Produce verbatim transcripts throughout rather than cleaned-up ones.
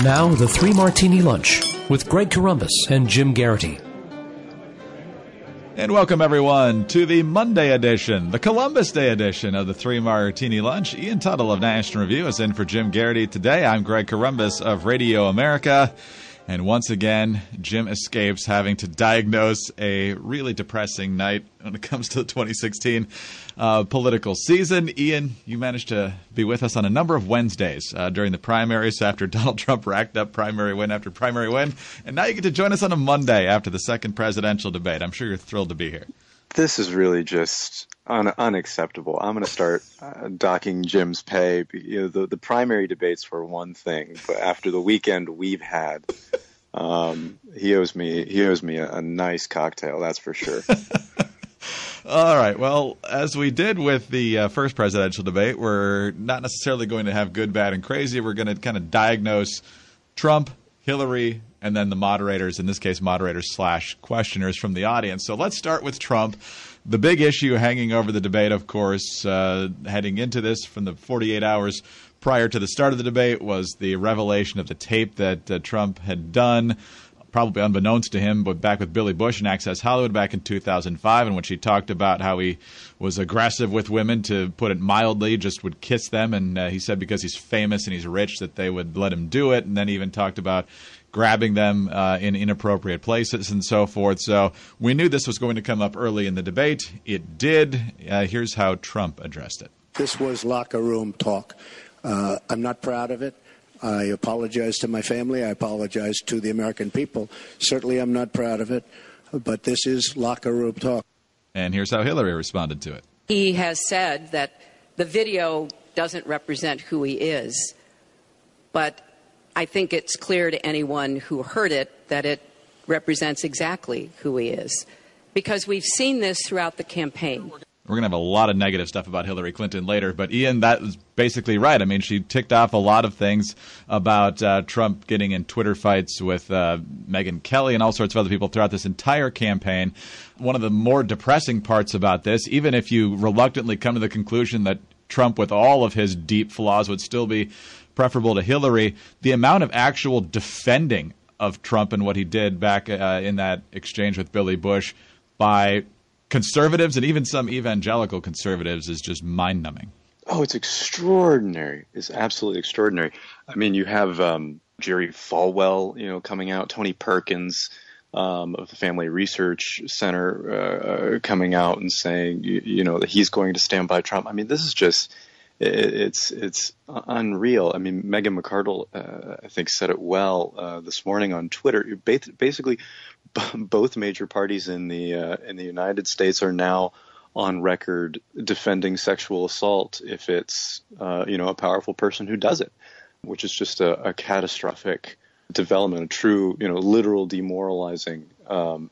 Now, the Three Martini Lunch with Greg Corombos and Jim Garrity. And welcome, everyone, to the Monday edition, the Columbus Day edition of the Three Martini Lunch. Ian Tuttle of National Review is in for Jim Garrity today. I'm Greg Corombos of Radio America. And once again, Jim escapes having to diagnose a really depressing night when it comes to the twenty sixteen uh, political season. Ian, you managed to be with us on a number of Wednesdays uh, during the primaries after Donald Trump racked up primary win after primary win. And now you get to join us on a Monday after the second presidential debate. I'm sure you're thrilled to be here. This is really just un- unacceptable. I'm going to start uh, docking Jim's pay. You know, the, the primary debates were one thing, but after the weekend we've had, um, he owes me he owes me a, a nice cocktail. That's for sure. All right. Well, as we did with the uh, first presidential debate, we're not necessarily going to have good, bad, and crazy. We're going to kind of diagnose Trump, Hillary, and then the moderators, in this case, moderators slash questioners from the audience. So let's start with Trump. The big issue hanging over the debate, of course, uh, heading into this from the forty-eight hours prior to the start of the debate was the revelation of the tape that uh, Trump had done, probably unbeknownst to him, but back with Billy Bush and Access Hollywood back in two thousand five, in which he talked about how he was aggressive with women, to put it mildly, just would kiss them. And uh, he said because he's famous and he's rich that they would let him do it. And then he even talked about grabbing them uh, in inappropriate places and so forth. So we knew this was going to come up early in the debate. It did. Uh, here's how Trump addressed it. This was locker room talk. Uh, I'm not proud of it. I apologize to my family. I apologize to the American people. Certainly I'm not proud of it, but this is locker room talk. And here's how Hillary responded to it. He has said that the video doesn't represent who he is, but I think it's clear to anyone who heard it that it represents exactly who he is, because we've seen this throughout the campaign. We're going to have a lot of negative stuff about Hillary Clinton later, but Ian, that was basically right. I mean, she ticked off a lot of things about uh, Trump getting in Twitter fights with uh, Megyn Kelly and all sorts of other people throughout this entire campaign. One of the more depressing parts about this, even if you reluctantly come to the conclusion that Trump, with all of his deep flaws, would still be preferable to Hillary, the amount of actual defending of Trump and what he did back uh, in that exchange with Billy Bush by conservatives and even some evangelical conservatives is just mind-numbing. Oh, it's extraordinary. It's absolutely extraordinary. I mean, you have um, Jerry Falwell, you know, coming out, Tony Perkins um, of the Family Research Center uh, coming out and saying, you, you know, that he's going to stand by Trump. I mean, this is just, it, it's it's unreal. I mean, Megan McArdle, uh, I think, said it well uh, this morning on Twitter. Basically, both major parties in the uh, in the United States are now on record defending sexual assault if it's uh, you know a powerful person who does it, which is just a, a catastrophic development, a true you know literal demoralizing um,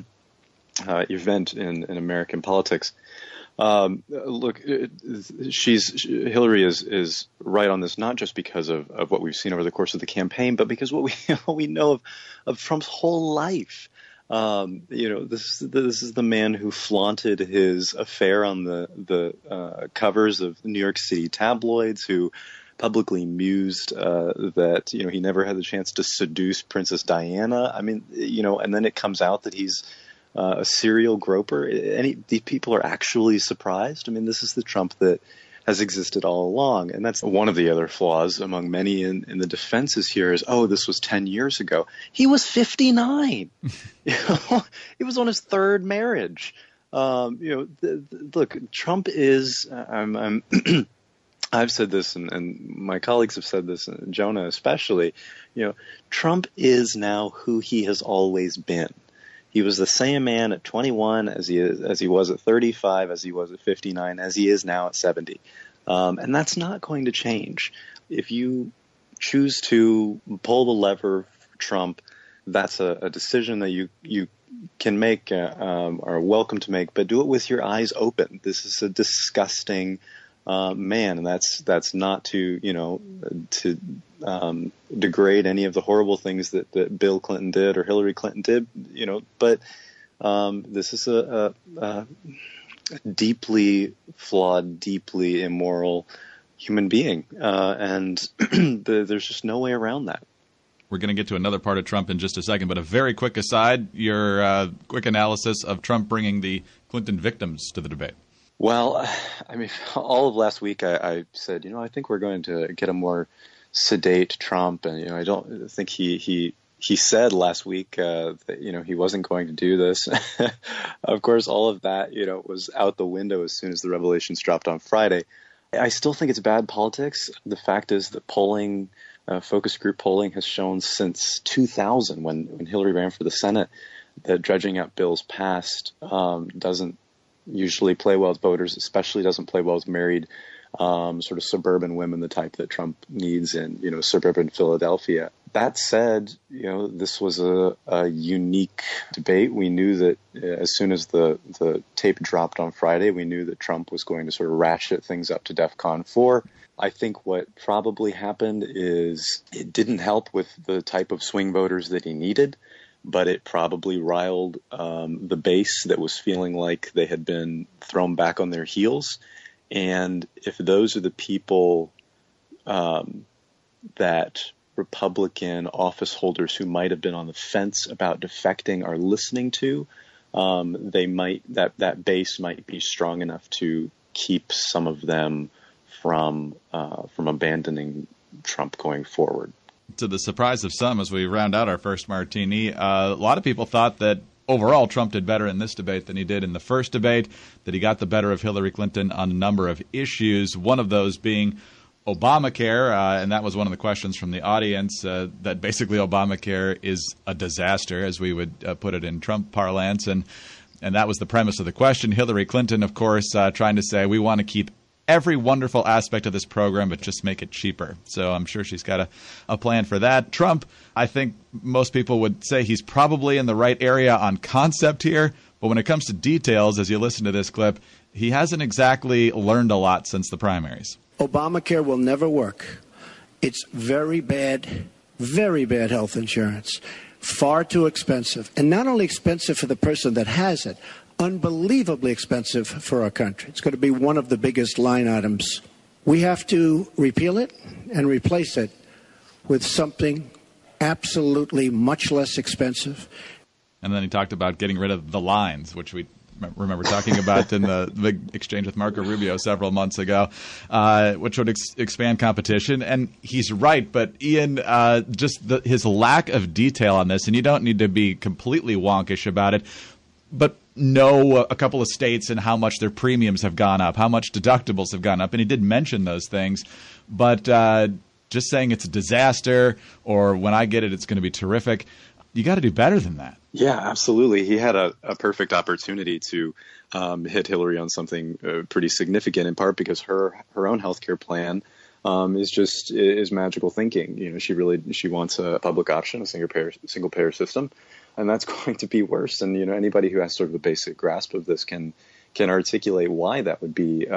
uh, event in, in American politics. Um, look, she's she, Hillary is is right on this, not just because of, of what we've seen over the course of the campaign, but because what we what we know of of Trump's whole life. Um, you know, this this is the man who flaunted his affair on the the uh, covers of New York City tabloids, who publicly mused uh, that you know he never had the chance to seduce Princess Diana. I mean, you know, and then it comes out that he's Uh, a serial groper. Any these people are actually surprised. I mean, this is the Trump that has existed all along, and that's one of the other flaws among many in, in the defenses here. Is oh, this was ten years ago. He was fifty-nine. You know, he was on his third marriage. Um, you know, the, the, look, Trump is. I'm. I'm I've said this, and, and my colleagues have said this, and Jonah especially. You know, Trump is now who he has always been. He was the same man at twenty-one as he is, as he was at thirty-five, as he was at fifty-nine, as he is now at seventy. Um, and that's not going to change. If you choose to pull the lever for Trump, that's a, a decision that you, you can make, uh, um, are welcome to make, but do it with your eyes open. This is a disgusting uh, man, and that's that's not to, you know, to um, degrade any of the horrible things that, that Bill Clinton did or Hillary Clinton did, you know, but um, this is a, a, a deeply flawed, deeply immoral human being, uh, and the, there's just no way around that. We're going to get to another part of Trump in just a second, but a very quick aside, your uh, quick analysis of Trump bringing the Clinton victims to the debate. Well, I mean, all of last week I, I said, you know, I think we're going to get a more sedate Trump. And, you know, I don't think he he he said last week uh, that, you know, he wasn't going to do this. Of course, all of that, you know, was out the window as soon as the revelations dropped on Friday. I still think it's bad politics. The fact is that polling, uh, focus group polling has shown since two thousand, when, when Hillary ran for the Senate, that dredging up bills passed um, doesn't usually play well with voters, especially doesn't play well with married um, sort of suburban women, the type that Trump needs in, you know, suburban Philadelphia. That said, you know, this was a, a unique debate. We knew that uh, as soon as the, the tape dropped on Friday, we knew that Trump was going to sort of ratchet things up to DEFCON four. I think what probably happened is it didn't help with the type of swing voters that he needed, but it probably riled um, the base that was feeling like they had been thrown back on their heels. And if those are the people um, that Republican office holders who might have been on the fence about defecting are listening to, um, they might that that base might be strong enough to keep some of them from uh, from abandoning Trump going forward. To the surprise of some, as we round out our first martini, uh, a lot of people thought that overall Trump did better in this debate than he did in the first debate, that he got the better of Hillary Clinton on a number of issues, one of those being Obamacare, uh, and that was one of the questions from the audience, uh, that basically Obamacare is a disaster, as we would uh, put it in Trump parlance, and and that was the premise of the question. Hillary Clinton, of course, uh, trying to say we want to keep every wonderful aspect of this program, but just make it cheaper. So I'm sure she's got a, a plan for that. Trump, I think most people would say he's probably in the right area on concept here, but when it comes to details, as you listen to this clip, he hasn't exactly learned a lot since the primaries. Obamacare will never work. It's very bad, very bad health insurance, far too expensive, and not only expensive for the person that has it, unbelievably expensive for our country. It's going to be one of the biggest line items. We have to repeal it and replace it with something absolutely much less expensive. And then he talked about getting rid of the lines, which we remember talking about in the big exchange with Marco Rubio several months ago, uh, which would ex- expand competition. And he's right, but Ian, uh, just the, his lack of detail on this, and you don't need to be completely wonkish about it, but know a couple of states and how much their premiums have gone up, how much deductibles have gone up. And he did mention those things, but uh, just saying it's a disaster or when I get it, it's going to be terrific. You got to do better than that. Yeah, absolutely. He had a, a perfect opportunity to um, hit Hillary on something uh, pretty significant, in part because her her own healthcare plan um, is just is magical thinking. You know, she really she wants a public option, a single payer single payer system, and that's going to be worse. And you know, anybody who has sort of a basic grasp of this can can articulate why that would be uh,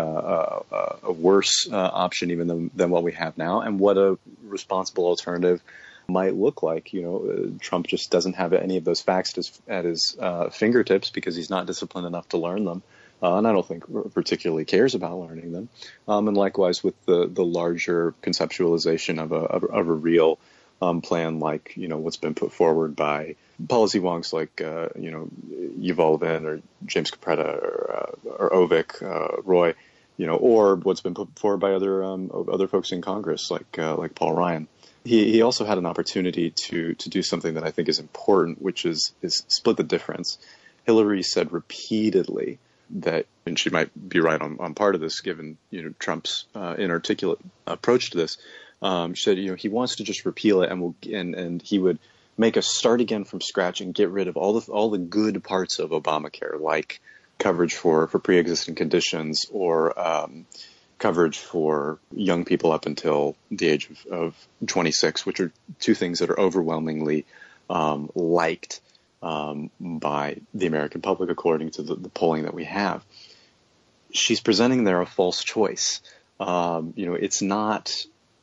a, a worse uh, option even than than what we have now, and what a responsible alternative might look like. You know, uh, Trump just doesn't have any of those facts at his, at his uh, fingertips because he's not disciplined enough to learn them. Uh, and I don't think particularly cares about learning them. Um, and likewise with the, the larger conceptualization of a, of, of a real um, plan like, you know, what's been put forward by policy wonks like, uh, you know, Yuval Levin or James Capretta or, uh, or Ovik, uh, Roy, you know, or what's been put forward by other um, other folks in Congress like uh, like Paul Ryan. He, he also had an opportunity to to do something that I think is important, which is is split the difference. Hillary said repeatedly that, and she might be right on, on part of this, given you know Trump's uh, inarticulate approach to this. Um, she said, you know, he wants to just repeal it, and will and and he would make us start again from scratch and get rid of all the all the good parts of Obamacare, like coverage for for pre-existing conditions or um, coverage for young people up until the age of, of twenty-six, which are two things that are overwhelmingly um, liked um, by the American public, according to the, the polling that we have. She's presenting there a false choice. Um, you know, it's not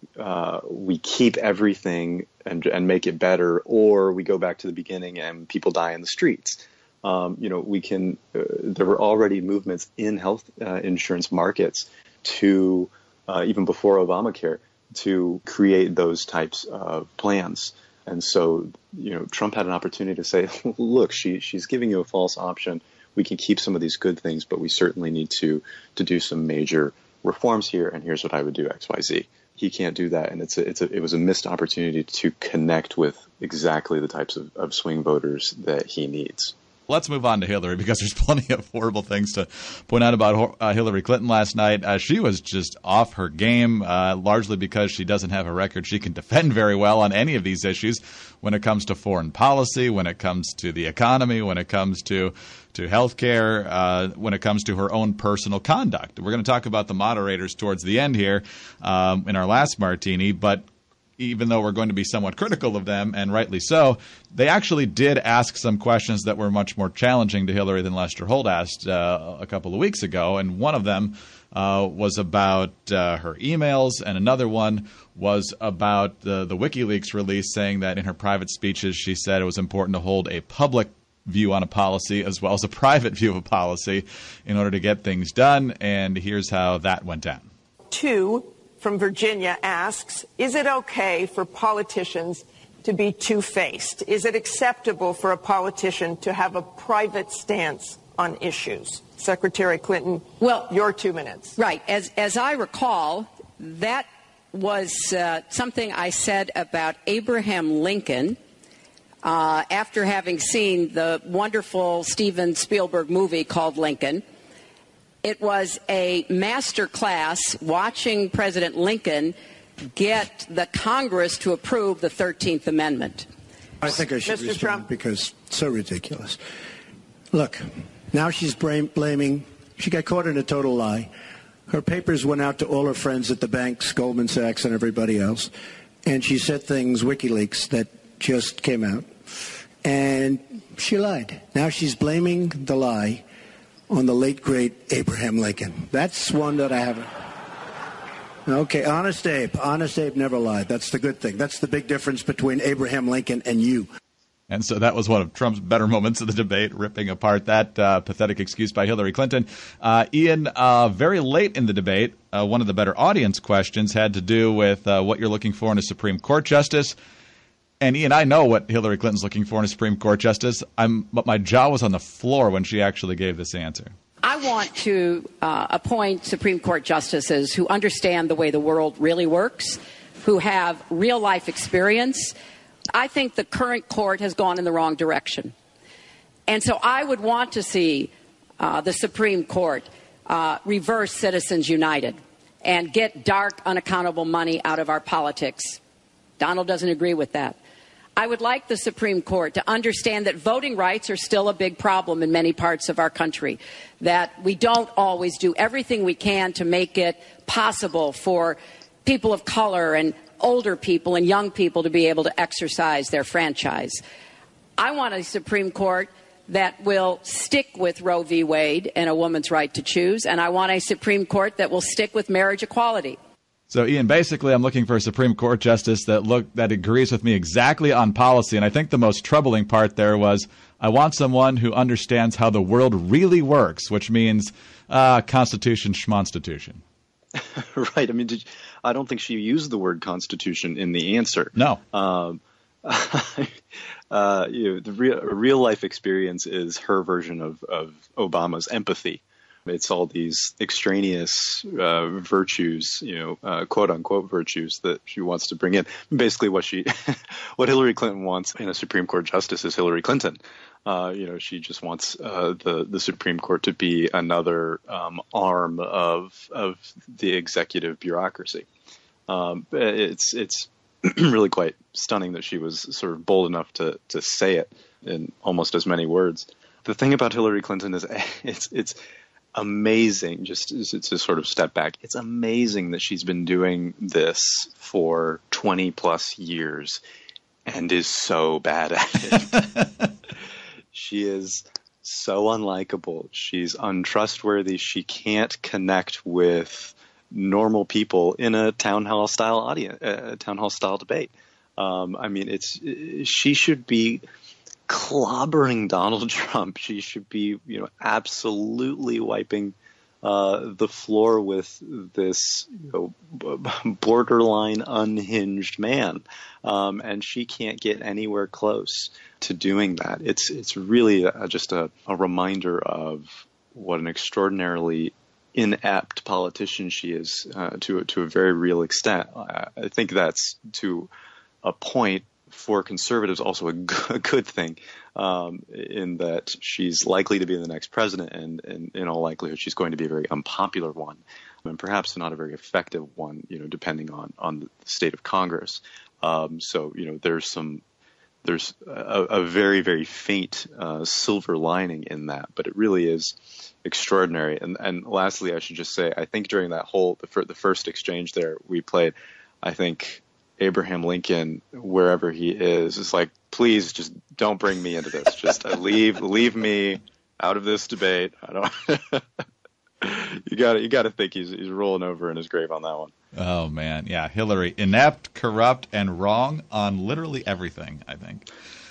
uh, we keep everything and, and make it better, or we go back to the beginning and people die in the streets. Um, you know, we can. Uh, there were already movements in health uh, insurance markets to uh, even before Obamacare to create those types of plans. And so, you know, Trump had an opportunity to say, look, she she's giving you a false option. We can keep some of these good things, but we certainly need to to do some major reforms here. And here's what I would do, X, Y, Z. He can't do that. And it's a, it's a, it was a missed opportunity to connect with exactly the types of, of swing voters that he needs. Let's move on to Hillary, because there's plenty of horrible things to point out about uh, Hillary Clinton last night. Uh, she was just off her game, uh, largely because she doesn't have a record she can defend very well on any of these issues when it comes to foreign policy, when it comes to the economy, when it comes to, to health care, uh, when it comes to her own personal conduct. We're going to talk about the moderators towards the end here um, in our last martini, but even though we're going to be somewhat critical of them, and rightly so, they actually did ask some questions that were much more challenging to Hillary than Lester Holt asked uh, a couple of weeks ago. And one of them uh, was about uh, her emails, and another one was about the, the WikiLeaks release, saying that in her private speeches she said it was important to hold a public view on a policy as well as a private view of a policy in order to get things done. And here's how that went down. Two from Virginia asks, is it okay for politicians to be two-faced? Is it acceptable for a politician to have a private stance on issues? Secretary Clinton, well, your two minutes. Right. As, as I recall, that was uh, something I said about Abraham Lincoln uh, after having seen the wonderful Steven Spielberg movie called Lincoln. It was a master class watching President Lincoln get the Congress to approve the thirteenth Amendment. I think I should Mister respond Trump. because it's so ridiculous. Look, now she's blaming, she got caught in a total lie. Her papers went out to all her friends at the banks, Goldman Sachs and everybody else, and she said things, WikiLeaks, that just came out. And she lied. Now she's blaming the lie on the late, great Abraham Lincoln. That's one that I haven't. Okay, Honest Abe. Honest Abe never lied. That's the good thing. That's the big difference between Abraham Lincoln and you. And so that was one of Trump's better moments of the debate, ripping apart that uh, pathetic excuse by Hillary Clinton. Uh, Ian, uh, very late in the debate, uh, one of the better audience questions had to do with uh, what you're looking for in a Supreme Court justice. And Ian, I know what Hillary Clinton's looking for in a Supreme Court justice, I'm, but my jaw was on the floor when she actually gave this answer. I want to uh, appoint Supreme Court justices who understand the way the world really works, who have real-life experience. I think the current court has gone in the wrong direction. And so I would want to see uh, the Supreme Court uh, reverse Citizens United and get dark, unaccountable money out of our politics. Donald doesn't agree with that. I would like the Supreme Court to understand that voting rights are still a big problem in many parts of our country, that we don't always do everything we can to make it possible for people of color and older people and young people to be able to exercise their franchise. I want a Supreme Court that will stick with Roe v. Wade and a woman's right to choose, and I want a Supreme Court that will stick with marriage equality. So, Ian, basically I'm looking for a Supreme Court justice that look that agrees with me exactly on policy. And I think the most troubling part there was I want someone who understands how the world really works, which means uh, Constitution, schmonstitution. Right. I mean, did you, I don't think she used the word Constitution in the answer. No. Um, uh, you know, the real, real life experience is her version of, of Obama's empathy. It's all these extraneous uh, virtues, you know, uh, quote unquote virtues that she wants to bring in. Basically, what she, what Hillary Clinton wants in a Supreme Court justice is Hillary Clinton. Uh, you know, she just wants uh, the the Supreme Court to be another um, arm of of the executive bureaucracy. Um, it's it's really quite stunning that she was sort of bold enough to to say it in almost as many words. The thing about Hillary Clinton is it's it's. amazing, just to sort of step back, it's amazing that she's been doing this for twenty plus years and is so bad at it. She is so unlikable. She's untrustworthy. She can't connect with normal people in a town hall style audience, a town hall style debate. Um, I mean, it's she should be clobbering Donald Trump. She should be, you know, absolutely wiping uh, the floor with this, you know, borderline unhinged man, um, and she can't get anywhere close to doing that. It's it's really a, just a, a reminder of what an extraordinarily inept politician she is, uh, to to a very real extent. I, I think that's to a point for conservatives also a good thing, um, in that she's likely to be the next president, and, and in all likelihood she's going to be a very unpopular one, and perhaps not a very effective one, you know, depending on, on the state of Congress. Um, so, you know, there's some there's a, a very, very faint uh, silver lining in that, but it really is extraordinary. And, and lastly, I should just say, I think during that whole the, fir- the first exchange there we played, I think Abraham Lincoln, wherever he is, is like, please just don't bring me into this. Just uh, leave, leave me out of this debate. I don't. you got to, you got to think he's he's rolling over in his grave on that one. Oh man, yeah, Hillary, inept, corrupt, and wrong on literally everything, I think.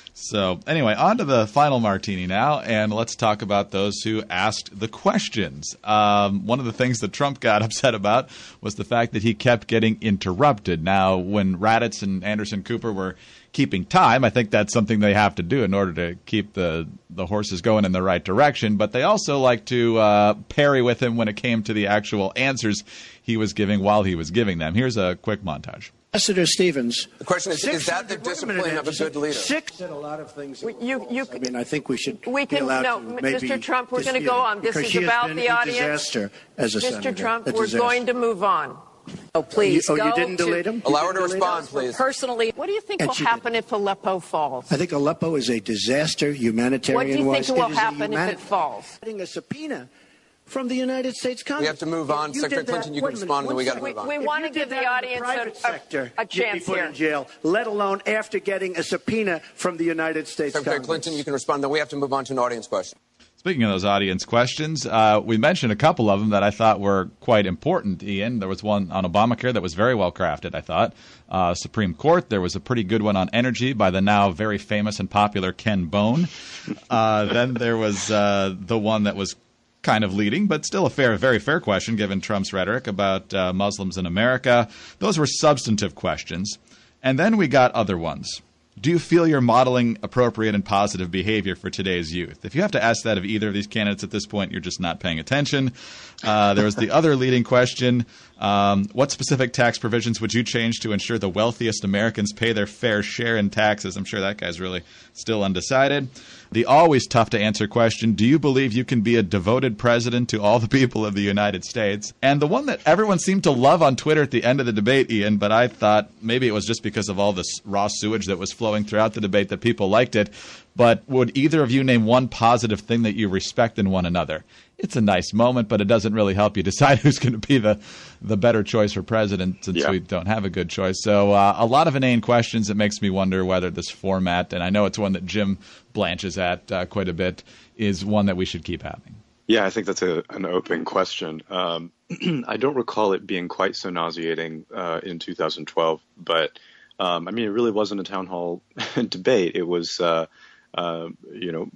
So anyway, on to the final martini now, and let's talk about those who asked the questions. Um, one of the things that Trump got upset about was the fact that he kept getting interrupted. Now, when Raddatz and Anderson Cooper were keeping time, I think that's something they have to do in order to keep the, the horses going in the right direction. But they also like to uh, parry with him when it came to the actual answers he was giving while he was giving them. Here's a quick montage. Ambassador Stevens. The question is, is that the discipline minute, of a good leader? Six said a lot of things. You, you, I mean, I think we should we can, be allowed no, to maybe Mister Trump, we're going to go on. This is about the audience. Disaster as a Mister senator, Trump, a we're disaster. going to move on. Oh, please. You, oh, go you didn't to, delete him? Allow her to respond, please. Personally, what do you think And will she happen if Aleppo falls? I think Aleppo is a disaster, humanitarian. What do you think wise. will it happen if it falls? Getting a subpoena from the United States Congress. We have to move on. You Secretary did that- Clinton, you can wait a minute, respond, and then one we got to second. move on. We, we If want you to did give the that in audience private a, sector, a, a you'd be chance put here. in jail, let alone after getting a subpoena from the United States Secretary Congress. Clinton, you can respond. Then we have to move on to an audience question. Speaking of those audience questions, uh, we mentioned a couple of them that I thought were quite important, Ian. There was one on Obamacare that was very well crafted, I thought. Uh, Supreme Court, there was a pretty good one on energy by the now very famous and popular Ken Bone. Uh, then there was uh, the one that was kind of leading, but still a fair, very fair question given Trump's rhetoric about uh, Muslims in America. Those were substantive questions. And then we got other ones. Do you feel you're modeling appropriate and positive behavior for today's youth? If you have to ask that of either of these candidates at this point, you're just not paying attention. Uh, there was the other leading question. Um, what specific tax provisions would you change to ensure the wealthiest Americans pay their fair share in taxes? I'm sure that guy's really still undecided. The always tough to answer question, do you believe you can be a devoted president to all the people of the United States? And the one that everyone seemed to love on Twitter at the end of the debate, Ian, but I thought maybe it was just because of all this raw sewage that was flowing throughout the debate that people liked it. But would either of you name one positive thing that you respect in one another? It's a nice moment, but it doesn't really help you decide who's going to be the, the better choice for president since yeah. we don't have a good choice. So uh, a lot of inane questions. It makes me wonder whether this format, and I know it's one that Jim blanches at uh, quite a bit, is one that we should keep having. Yeah, I think that's a, an open question. Um, I don't recall it being quite so nauseating uh, in two thousand twelve, but um, I mean, it really wasn't a town hall debate. It was uh, Uh, you know,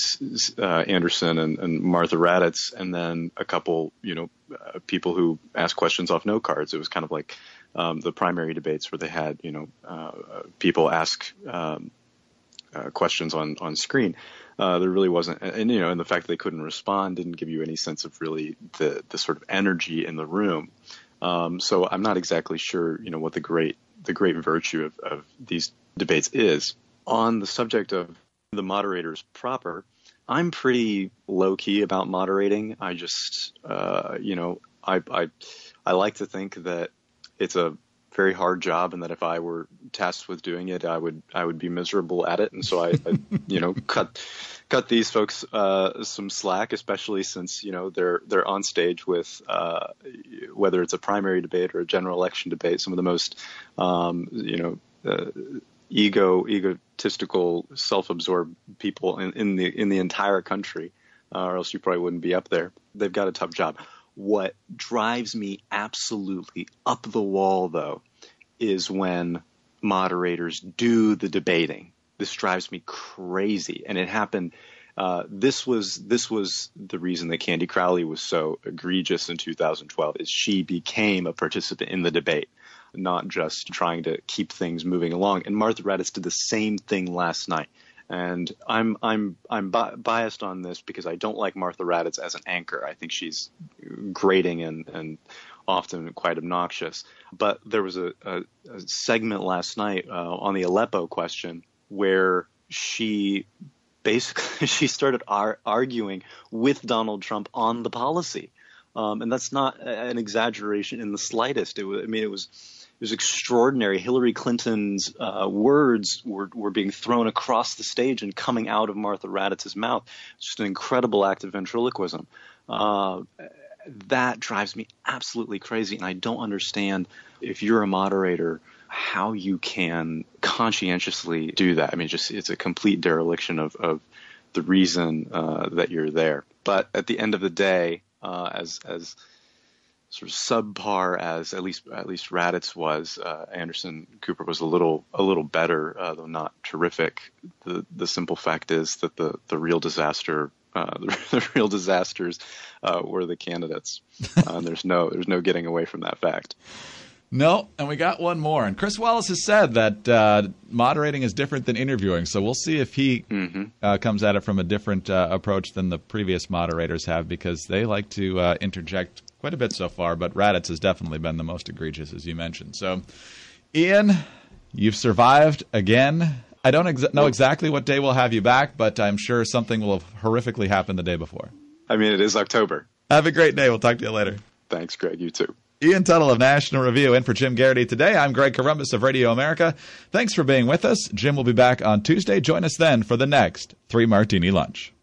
uh, Anderson and, and Martha Raddatz, and then a couple, you know, uh, people who asked questions off note cards. It was kind of like um, the primary debates where they had, you know, uh, people ask um, uh, questions on, on screen. Uh, there really wasn't, and, you know, and the fact that they couldn't respond didn't give you any sense of really the, the sort of energy in the room. Um, so I'm not exactly sure, you know, what the great, the great virtue of, of these debates is. On the subject of the moderators proper, I'm pretty low key about moderating. I just, uh, you know, I, I, I like to think that it's a very hard job, and that if I were tasked with doing it, I would, I would be miserable at it. And so I, I you know, cut, cut these folks uh, some slack, especially since, you know, they're, they're on stage with, uh, whether it's a primary debate or a general election debate, some of the most, um, you know, uh, ego, egotistical, self-absorbed people in, in the in the entire country, uh, or else you probably wouldn't be up there. They've got a tough job. What drives me absolutely up the wall, though, is when moderators do the debating. This drives me crazy, and it happened Uh, this was this was the reason that Candy Crowley was so egregious in two thousand twelve, is she became a participant in the debate, not just trying to keep things moving along. And Martha Raddatz did the same thing last night. And I'm I'm I'm bi- biased on this because I don't like Martha Raddatz as an anchor. I think she's grating and, and often quite obnoxious. But there was a, a, a segment last night uh, on the Aleppo question where she basically she started ar- arguing with Donald Trump on the policy, um, and that's not an exaggeration in the slightest. It was, I mean, it was. It was extraordinary. Hillary Clinton's uh, words were, were being thrown across the stage and coming out of Martha Raddatz's mouth. It's just an incredible act of ventriloquism. Uh, that drives me absolutely crazy, and I don't understand, if you're a moderator, how you can conscientiously do that. I mean, just it's a complete dereliction of, of the reason uh, that you're there. But at the end of the day, uh, as as sort of subpar as at least at least Raddatz was, uh, Anderson Cooper was a little a little better, uh, though not terrific. The the simple fact is that the the real disaster, uh, the, the real disasters, uh, were the candidates. Uh, and there's no there's no getting away from that fact. No, and we got one more. And Chris Wallace has said that uh, moderating is different than interviewing, so we'll see if he mm-hmm. uh, comes at it from a different uh, approach than the previous moderators have, because they like to uh, interject quite a bit so far, but Raddatz has definitely been the most egregious, as you mentioned. So, Ian, you've survived again. I don't ex- know exactly what day we'll have you back, but I'm sure something will have horrifically happened the day before. I mean, it is October. Have a great day. We'll talk to you later. Thanks, Greg. You too. Ian Tuttle of National Review in for Jim Garrity today. I'm Greg Corombos of Radio America. Thanks for being with us. Jim will be back on Tuesday. Join us then for the next Three Martini Lunch.